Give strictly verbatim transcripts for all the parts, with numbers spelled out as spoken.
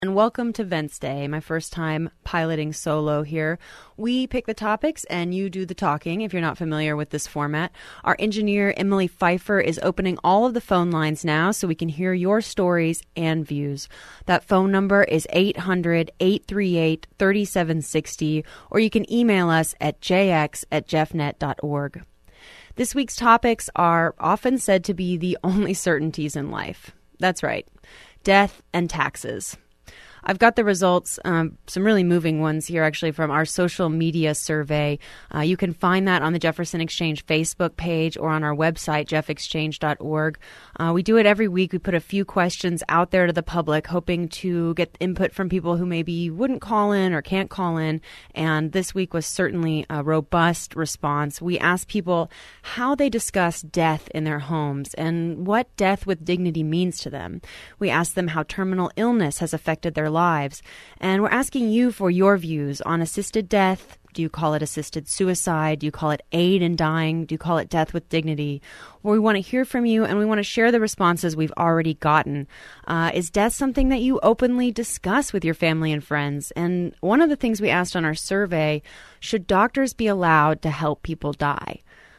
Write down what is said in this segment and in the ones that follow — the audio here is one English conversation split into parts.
And welcome to Wednesday, my first time piloting solo here. We pick the topics and you do the talking if you're not familiar with this format. Our engineer, Emily Pfeiffer, is opening all of the phone lines now so we can hear your stories and views. That phone number is eight hundred, eight three eight, three seven six zero, or you can email us at j x at jeff net dot org. This week's topics are often said to be the only certainties in life. That's right, death and taxes. I've got the results, um, some really moving ones here actually from our social media survey. Uh, you can find that on the Jefferson Exchange Facebook page or on our website, jeff exchange dot org. Uh, we do it every week. We put a few questions out there to the public, hoping to get input from people who maybe wouldn't call in or can't call in. And this week was certainly a robust response. We asked people how they discuss death in their homes and what death with dignity means to them. We asked them how terminal illness has affected their lives. And we're asking you for your views on assisted death. Do you call it assisted suicide? Do you call it aid in dying? Do you call it death with dignity? Well, we want to hear from you, and we want to share the responses we've already gotten. Uh, is death something that you openly discuss with your family and friends? And one of the things we asked on our survey, should doctors be allowed to help people die?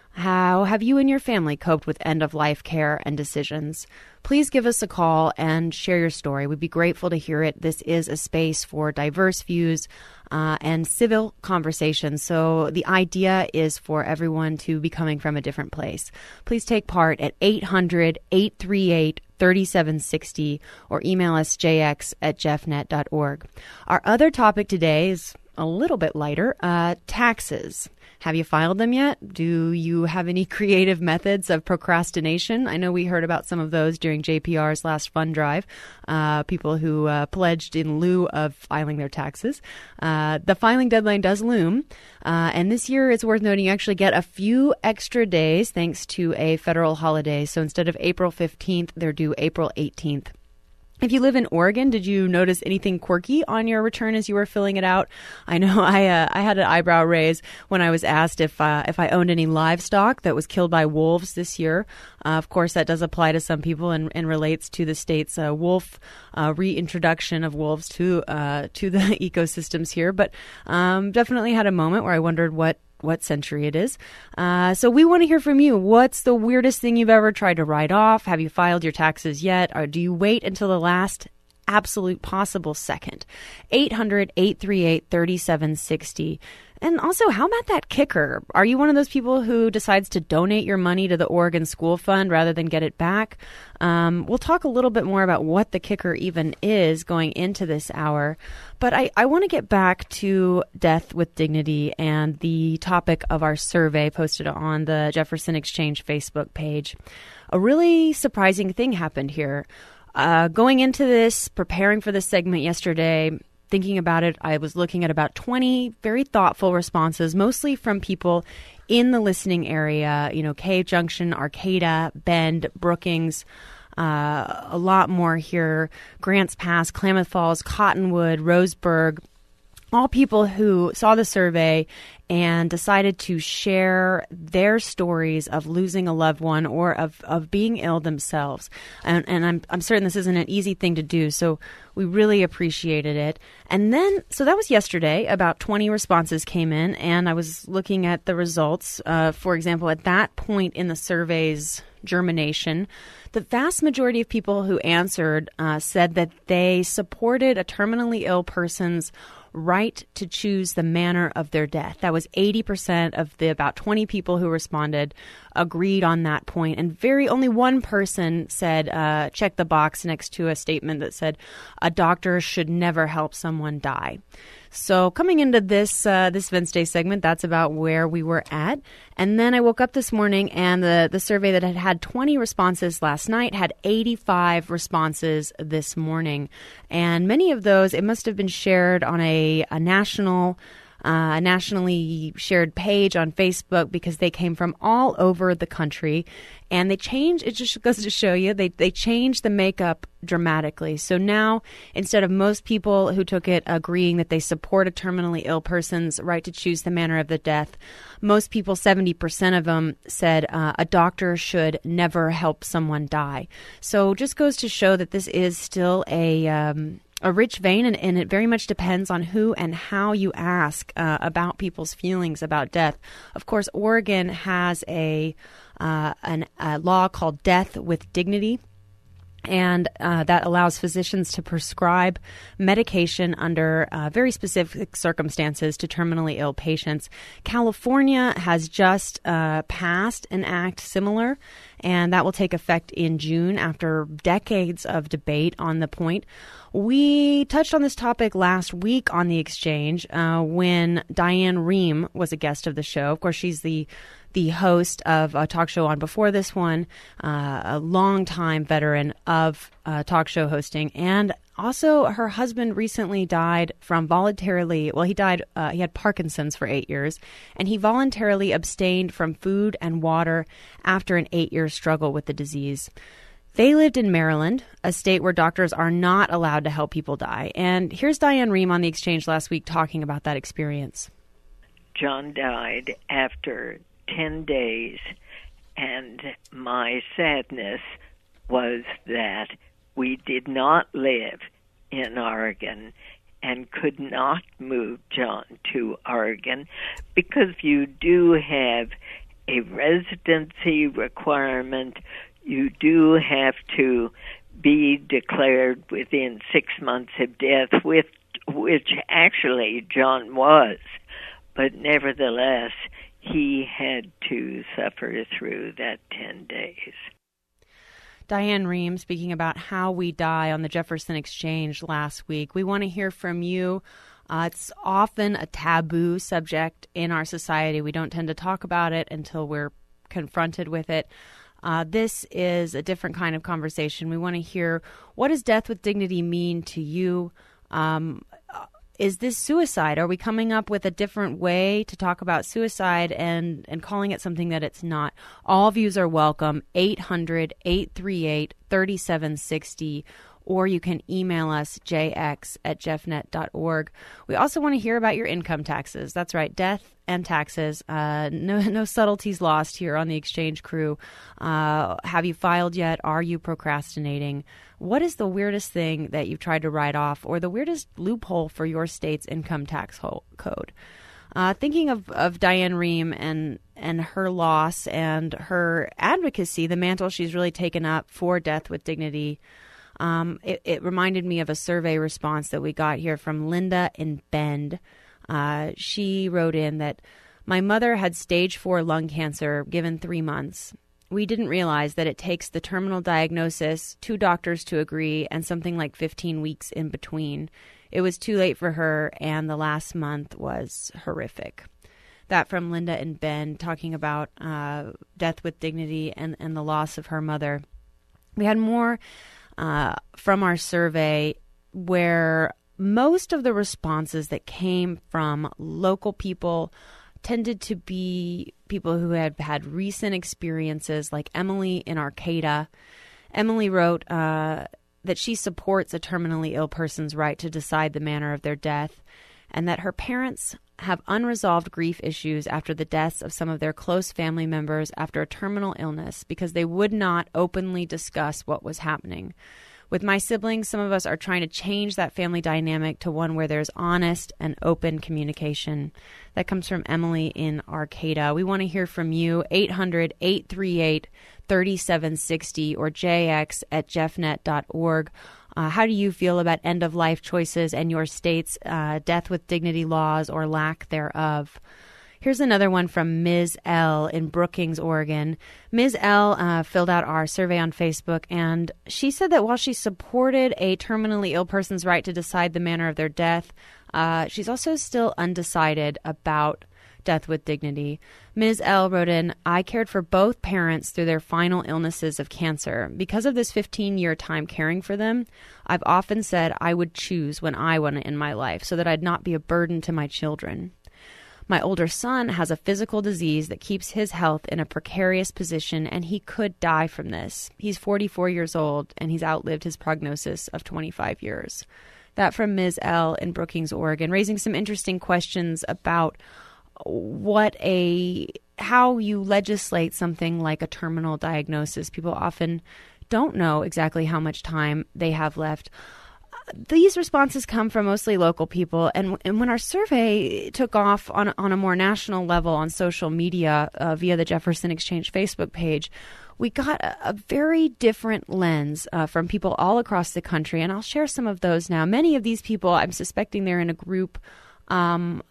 How have you and your family coped with end-of-life care and decisions? Please give us a call and share your story. We'd be grateful to hear it. This is a space for diverse views uh, and civil conversation. So the idea is for everyone to be coming from a different place. Please take part at eight hundred, eight three eight, three seven six zero or email us j x at jeff net dot org. Our other topic today is a little bit lighter, uh, taxes. Have you filed them yet? Do you have any creative methods of procrastination? I know we heard about some of those during J P R's last fund drive, uh, people who uh, pledged in lieu of filing their taxes. Uh, the filing deadline does loom, uh, and this year it's worth noting you actually get a few extra days thanks to a federal holiday. So instead of April fifteenth, they're due April eighteenth. If you live in Oregon, did you notice anything quirky on your return as you were filling it out? I know I uh, I had an eyebrow raise when I was asked if uh, if I owned any livestock that was killed by wolves this year. Uh, of course, that does apply to some people and, and relates to the state's uh, wolf uh, reintroduction of wolves to uh, to the ecosystems here. But um, definitely had a moment where I wondered what. what century it is. Uh, so we want to hear from you. What's the weirdest thing you've ever tried to write off? Have you filed your taxes yet? Or do you wait until the last absolute possible second? eight hundred, eight three eight, three seven six zero. And also, how about that kicker? Are you one of those people who decides to donate your money to the Oregon School Fund rather than get it back? Um, we'll talk a little bit more about what the kicker even is going into this hour. But I, I want to get back to death with dignity and the topic of our survey posted on the Jefferson Exchange Facebook page. A really surprising thing happened here. Uh, going into this, preparing for this segment yesterday, thinking about it, I was looking at about twenty very thoughtful responses, mostly from people in the listening area, you know, Cave Junction, Arcata, Bend, Brookings, uh, a lot more here, Grants Pass, Klamath Falls, Cottonwood, Roseburg, all people who saw the survey and decided to share their stories of losing a loved one or of, of being ill themselves. And, and I'm I'm certain this isn't an easy thing to do, so we really appreciated it. And then, so that was yesterday, about twenty responses came in, and I was looking at the results. Uh, for example, at that point in the survey's germination, the vast majority of people who answered uh, said that they supported a terminally ill person's right to choose the manner of their death. That was eighty percent of the about twenty people who responded agreed on that point. And very only one person said, uh, check the box next to a statement that said, a doctor should never help someone die. So coming into this uh, this Wednesday segment, that's about where we were at. And then I woke up this morning and the, the survey that had had twenty responses last night had eighty-five responses this morning. And many of those, it must have been shared on a, a national uh, nationally shared page on Facebook because they came from all over the country. And they changed, it just goes to show you, they, they changed the makeup dramatically. So now, instead of most people who took it agreeing that they support a terminally ill person's right to choose the manner of the death, most people, seventy percent of them, said uh, a doctor should never help someone die. So just goes to show that this is still a... Um, a rich vein, and, and it very much depends on who and how you ask uh, about people's feelings about death. Of course, Oregon has a, uh, an, a law called Death with Dignity, and uh, that allows physicians to prescribe medication under uh, very specific circumstances to terminally ill patients. California has just uh, passed an act similar, and that will take effect in June after decades of debate on the point. We touched on this topic last week on The Exchange uh, when Diane Rehm was a guest of the show. Of course, she's the the host of a talk show on before this one, uh, a longtime veteran of uh, talk show hosting. And also her husband recently died from voluntarily, well, he died, uh, he had Parkinson's for eight years, and he voluntarily abstained from food and water after an eight-year struggle with the disease. They lived in Maryland, a state where doctors are not allowed to help people die. And here's Diane Rehm on The Exchange last week talking about that experience. John died after ten days, and my sadness was that we did not live in Oregon and could not move John to Oregon because you do have a residency requirement. You do have to be declared within six months of death, with which actually John was, but nevertheless, he had to suffer through that ten days. Diane Rehm speaking about how we die on the Jefferson Exchange last week. We want to hear from you. Uh, it's often a taboo subject in our society. We don't tend to talk about it until we're confronted with it. Uh, this is a different kind of conversation. We want to hear, what does death with dignity mean to you? Um, Is this suicide? Are we coming up with a different way to talk about suicide and, and calling it something that it's not? All views are welcome, eight hundred, eight three eight, three seven six zero, or you can email us, j x at jeff net dot org. We also want to hear about your income taxes. That's right, death and taxes. Uh, no, no subtleties lost here on the Exchange crew. Uh, have you filed yet? Are you procrastinating? What is the weirdest thing that you've tried to write off, or the weirdest loophole for your state's income tax ho- code? Uh, thinking of, of Diane Rehm and, and her loss and her advocacy, the mantle she's really taken up for death with dignity, um, it, it reminded me of a survey response that we got here from Linda in Bend. Uh, she wrote in that, my mother had stage four lung cancer given three months. We didn't realize that it takes the terminal diagnosis, two doctors to agree, and something like fifteen weeks in between. It was too late for her, and the last month was horrific. That from Linda in Bend, talking about uh, death with dignity and, and the loss of her mother. We had more uh, from our survey where most of the responses that came from local people tended to be people who had had recent experiences, like Emily in Arcata. Emily wrote uh, that she supports a terminally ill person's right to decide the manner of their death, and that her parents have unresolved grief issues after the deaths of some of their close family members after a terminal illness because they would not openly discuss what was happening. With my siblings, some of us are trying to change that family dynamic to one where there's honest and open communication. That comes from Emily in Arcata. We want to hear from you, eight hundred, eight three eight, three seven six zero or j x at jeff net dot org. Uh, how do you feel about end-of-life choices and your state's uh, death with dignity laws or lack thereof? Here's another one from Miz L in Brookings, Oregon. Miz L uh, filled out our survey on Facebook, and she said that while she supported a terminally ill person's right to decide the manner of their death, uh, she's also still undecided about death with dignity. Miz L wrote in, I cared for both parents through their final illnesses of cancer. Because of this fifteen-year time caring for them, I've often said I would choose when I want to end my life so that I'd not be a burden to my children. My older son has a physical disease that keeps his health in a precarious position, and he could die from this. He's forty-four years old, and he's outlived his prognosis of twenty-five years. That from Miz L in Brookings, Oregon, raising some interesting questions about what a how you legislate something like a terminal diagnosis. People often don't know exactly how much time they have left. these responses come from mostly local people, and and when our survey took off on on a more national level on social media uh, via the Jefferson Exchange Facebook page, we got a, a very different lens uh, from people all across the country, and I'll share some of those now. Many of these people, I'm suspecting they're in a group um,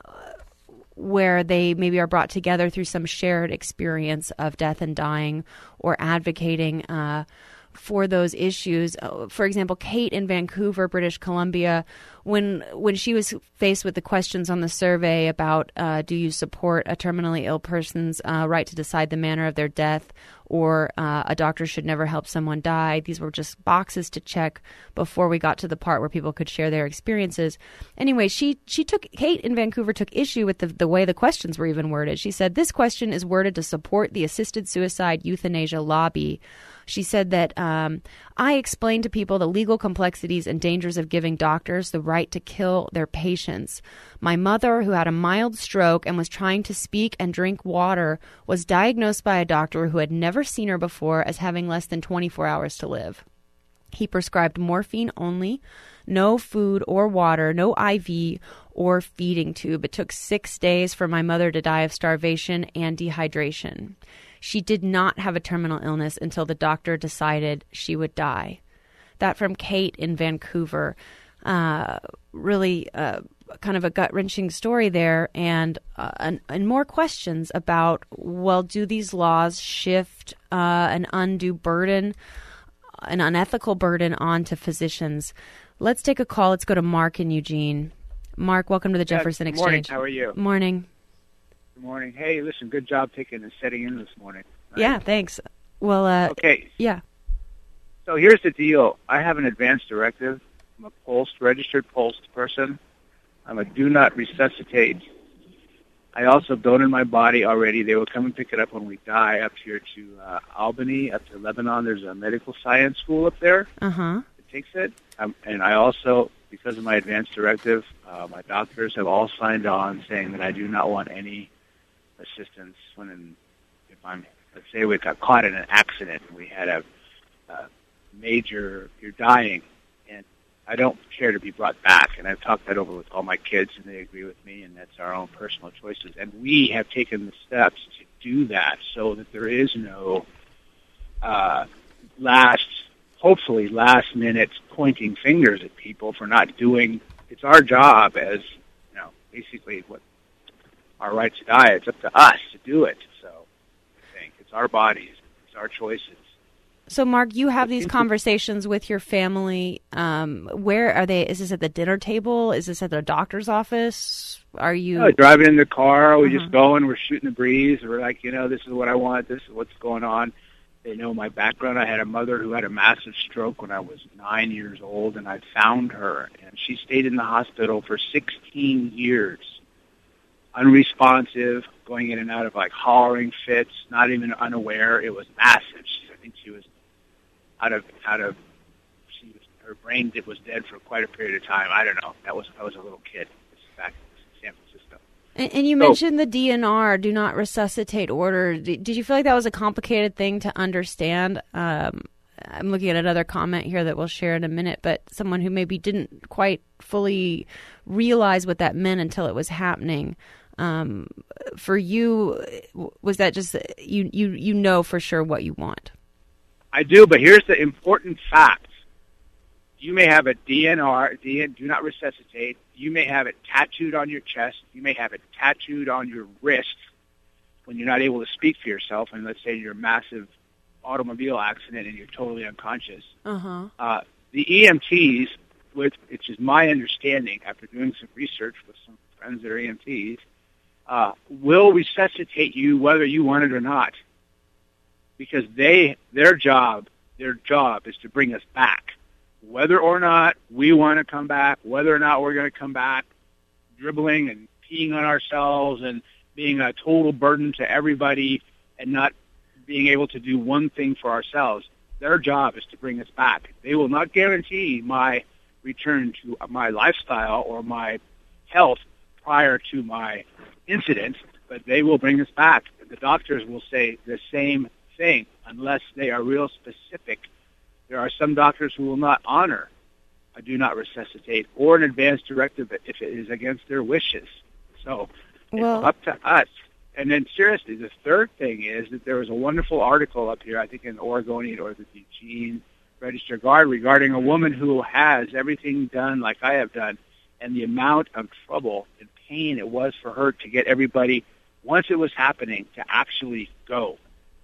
where they maybe are brought together through some shared experience of death and dying, or advocating Uh, for those issues. For example, Kate in Vancouver, British Columbia, when when she was faced with the questions on the survey about uh, do you support a terminally ill person's uh, right to decide the manner of their death, or uh, a doctor should never help someone die. These were just boxes to check before we got to the part where people could share their experiences. Anyway, she she took Kate in Vancouver took issue with the, the way the questions were even worded. She said, this question is worded to support the assisted suicide euthanasia lobby. She said that um, I explained to people the legal complexities and dangers of giving doctors the right to kill their patients. My mother, who had a mild stroke and was trying to speak and drink water, was diagnosed by a doctor who had never seen her before as having less than twenty-four hours to live. He prescribed morphine only, no food or water, no I V or feeding tube. It took six days for my mother to die of starvation and dehydration. She did not have a terminal illness until the doctor decided she would die. That from Kate in Vancouver. Uh, really uh, kind of a gut-wrenching story there, and, uh, and and more questions about, well, do these laws shift uh, an undue burden, an unethical burden onto physicians? Let's take a call. Let's go to Mark in Eugene. Mark, welcome to the Jefferson yes, good morning. Exchange. How are you? Morning. Good morning. Hey, listen, good job taking and setting in this morning. Right? Yeah, thanks. Well, uh, okay. Yeah. So here's the deal. I have an advance directive. I'm a POLST, registered POLST person. I'm a do not resuscitate. I also donated my body already. They will come and pick it up when we die up here to uh, Albany, up to Lebanon. There's a medical science school up there Uh-huh. that takes it. Um, and I also, because of my advance directive, uh, my doctors have all signed on saying that I do not want any assistance when, in, if I'm, let's say we got caught in an accident and we had a, a major, you're dying, and I don't care to be brought back. And I've talked that over with all my kids, and they agree with me, and that's our own personal choices. And we have taken the steps to do that so that there is no uh, last, hopefully last minute pointing fingers at people for not doing. It's our job as, you know, basically what our right to die. It's up to us to do it. So I think it's our bodies, it's our choices. So, Mark, you have these conversations with your family. Um, where are they? Is this at the dinner table? Is this at the doctor's office? Are you no, driving in the car? We uh-huh. just going. We're shooting the breeze. We're like, you know, this is what I want. This is what's going on. They know my background. I had a mother who had a massive stroke when I was nine years old, and I found her, and she stayed in the hospital for sixteen years, unresponsive, going in and out of like hollering fits, not even unaware. It was massive. She, I think she was out of out of she was her brain was dead for quite a period of time. I don't know. That was I was a little kid. This is back in San Francisco. And, and you so, mentioned the D N R, do not resuscitate order. Did, did you feel like that was a complicated thing to understand? Um, I'm looking at another comment here that we'll share in a minute, but someone who maybe didn't quite fully realize what that meant until it was happening. Um, for you, was that just you? You you know for sure what you want? I do, but here's the important fact. You may have a D N R, D N, do not resuscitate. You may have it tattooed on your chest. You may have it tattooed on your wrist when you're not able to speak for yourself. And let's say you're a massive automobile accident and you're totally unconscious. Uh-huh. Uh, the E M Ts, which, which is my understanding after doing some research with some friends that are E M Ts, uh, will resuscitate you whether you want it or not. Because they, their job, their job is to bring us back. Whether or not we want to come back, whether or not we're going to come back dribbling and peeing on ourselves and being a total burden to everybody and not being able to do one thing for ourselves, their job is to bring us back. They will not guarantee my return to my lifestyle or my health prior to my incident, but they will bring us back. The doctors will say the same thing unless they are real specific. There are some doctors who will not honor a do not resuscitate or an advance directive if it is against their wishes. So well, it's up to us. And then seriously, the third thing is that there was a wonderful article up here, I think in Oregonian or the Eugene Register Guard, regarding a woman who has everything done like I have done, and the amount of trouble and pain it was for her to get everybody, once it was happening, to actually go.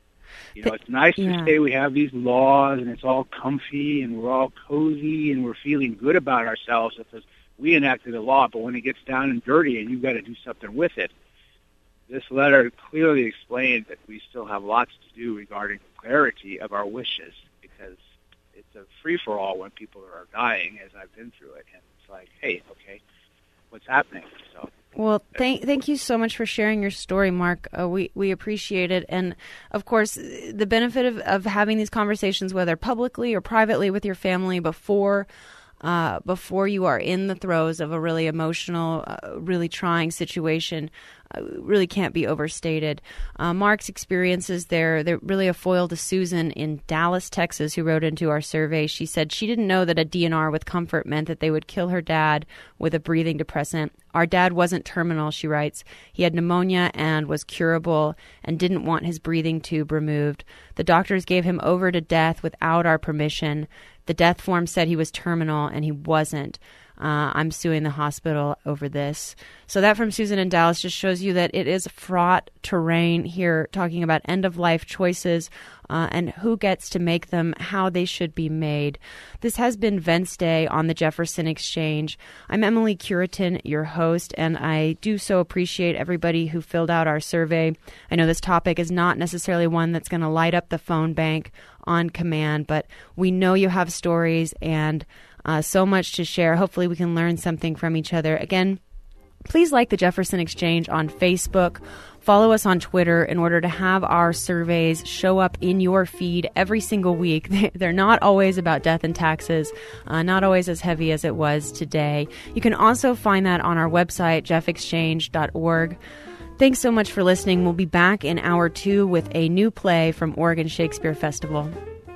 You know, it's nice yeah. to say we have these laws and it's all comfy and we're all cozy and we're feeling good about ourselves because we enacted a law, but when it gets down and dirty and you've got to do something with it, this letter clearly explained that we still have lots to do regarding clarity of our wishes, because it's a free-for-all when people are dying, as I've been through it. And it's like, hey, okay, what's happening? So. Well, thank thank you so much for sharing your story, Mark. Uh, we we appreciate it, and of course, the benefit of, of having these conversations, whether publicly or privately with your family, before uh, before you are in the throes of a really emotional, uh, really trying situation, uh, really can't be overstated. Uh, Mark's experiences there, they're really a foil to Susan in Dallas, Texas, who wrote into our survey. She said she didn't know that a D N R with comfort meant that they would kill her dad with a breathing depressant. Our dad wasn't terminal, she writes. He had pneumonia and was curable and didn't want his breathing tube removed. The doctors gave him over to death without our permission. The death form said he was terminal, and he wasn't. Uh, I'm suing the hospital over this. So that from Susan in Dallas just shows you that it is fraught terrain here, talking about end-of-life choices uh, and who gets to make them, how they should be made. This has been Vents Day on the Jefferson Exchange. I'm Emily Curitin, your host, and I do so appreciate everybody who filled out our survey. I know this topic is not necessarily one that's going to light up the phone bank on command, but we know you have stories and Uh, so much to share. Hopefully we can learn something from each other. Again, please like the Jefferson Exchange on Facebook. Follow us on Twitter in order to have our surveys show up in your feed every single week. They're not always about death and taxes, uh, not always as heavy as it was today. You can also find that on our website, jeff exchange dot org. Thanks so much for listening. We'll be back in hour two with a new play from Oregon Shakespeare Festival.